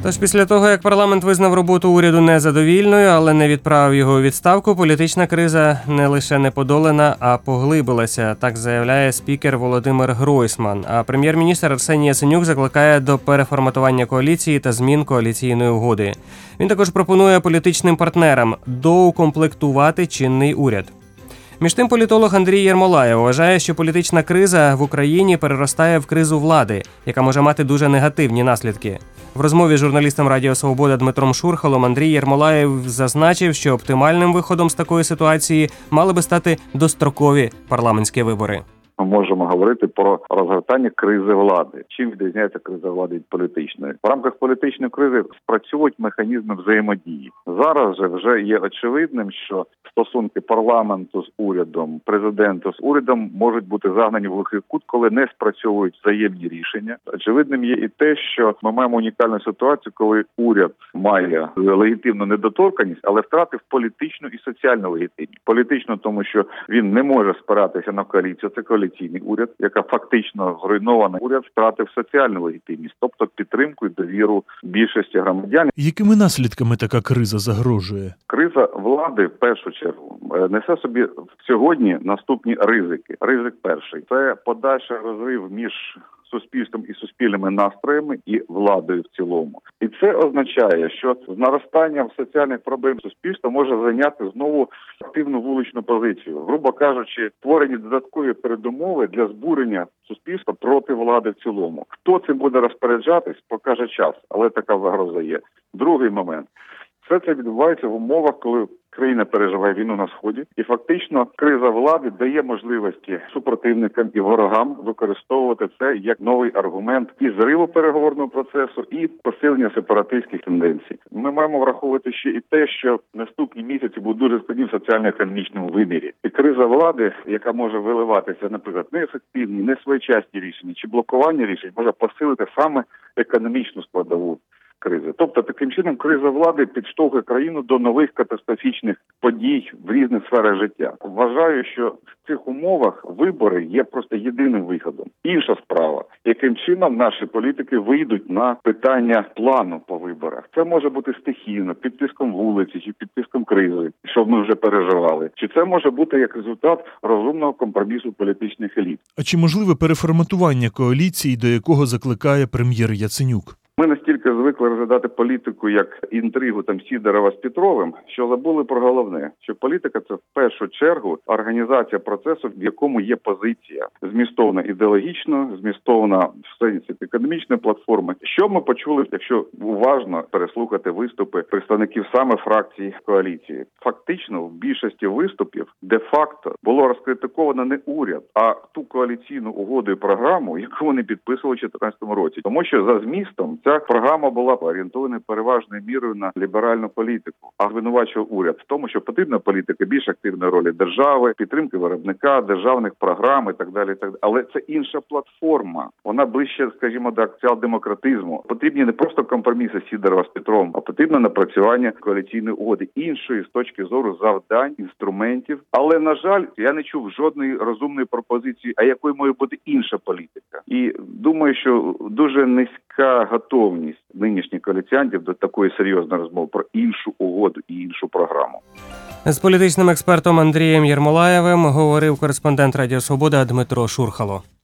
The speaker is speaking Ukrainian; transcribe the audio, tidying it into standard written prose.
Тож після того, як парламент визнав роботу уряду незадовільною, але не відправив його у відставку, політична криза не лише не подолана, а поглибилася, так заявляє спікер Володимир Гройсман. А прем'єр-міністр Арсеній Яценюк закликає до переформатування коаліції та змін коаліційної угоди. Він також пропонує політичним партнерам доукомплектувати чинний уряд. Між тим, політолог Андрій Єрмолаєв вважає, що політична криза в Україні переростає в кризу влади, яка може мати дуже негативні наслідки. В розмові з журналістом Радіо Свобода Дмитром Шурхалом Андрій Єрмолаєв зазначив, що оптимальним виходом з такої ситуації мали би стати дострокові парламентські вибори. Ми можемо говорити про розгортання кризи влади. Чим відрізняється криза влади від політичної? В рамках політичної кризи спрацьовують механізми взаємодії. Зараз же вже є очевидним, що стосунки парламенту з урядом, президента з урядом можуть бути загнані в глухий кут, коли не спрацьовують взаємні рішення. Очевидним є і те, що ми маємо унікальну ситуацію, коли уряд має легітимну недоторканність, але втратив політичну і соціальну легітимність. Політично, тому що він не може спиратися на коаліцію. Це коаліційний уряд, яка фактично зруйнована. Уряд втратив соціальну легітимність, тобто підтримку і довіру більшості громадян. Якими наслідками така криза загрожує? Криза влади, в першу чергу, несе собі сьогодні наступні ризики. Ризик перший – це подальший розрив між суспільством і суспільними настроями і владою в цілому. І це означає, що з наростанням соціальних проблем суспільства може зайняти знову активну вуличну позицію. Грубо кажучи, створені додаткові передумови для збурення суспільства проти влади в цілому. Хто цим буде розпоряджатись, покаже час, але така загроза є. Другий момент. Все це відбувається в умовах, коли країна переживає війну на Сході, і фактично криза влади дає можливості супротивникам і ворогам використовувати це як новий аргумент і зриву переговорного процесу, і посилення сепаратистських тенденцій. Ми маємо враховувати ще і те, що наступні місяці будуть дуже складні в соціально-економічному вимірі. І криза влади, яка може виливатися, наприклад, неефективні, несвоєчасні рішення чи блокування рішень, може посилити саме економічну складову кризи. Тобто, таким чином, криза влади підштовхує країну до нових катастрофічних подій в різних сферах життя. Вважаю, що в цих умовах вибори є просто єдиним виходом. Інша справа, яким чином наші політики вийдуть на питання плану по виборах. Це може бути стихійно, під тиском вулиці чи під тиском кризи, що ми вже переживали. Чи це може бути як результат розумного компромісу політичних еліт. А чи можливе переформатування коаліції, до якого закликає прем'єр Яценюк? Ми настільки звикли розглядати політику як інтригу Сідорова з Петровим, що забули про головне, що політика – це в першу чергу організація процесу, в якому є позиція. Змістовна ідеологічно, змістовна в сенсі економічної платформи. Що ми почули, якщо уважно переслухати виступи представників саме фракцій коаліції? Фактично, в більшості виступів де-факто було розкритиковано не уряд, а ту коаліційну угоду і програму, яку вони підписували у 2014 році. Тому що за змістом ця програма була орієнтована переважною мірою на ліберальну політику, а звинувачував уряд в тому, що потрібна політика більш активної ролі держави, підтримки виробника, державних програм і так далі. І так далі. Але це інша платформа. Вона ближче, скажімо, до соціал-демократизму. Потрібні не просто компроміси Сідорова з Петровим, а потрібно напрацювання коаліційної угоди іншої з точки зору завдань, інструментів. Але, на жаль, я не чув жодної розумної пропозиції, а якою має бути інша політика. І думаю, що дуже низька готовність нинішніх коаліціантів до такої серйозної розмови про іншу угоду і іншу програму. З політичним експертом Андрієм Єрмолаєвим говорив кореспондент Радіо Свобода Дмитро Шурхало.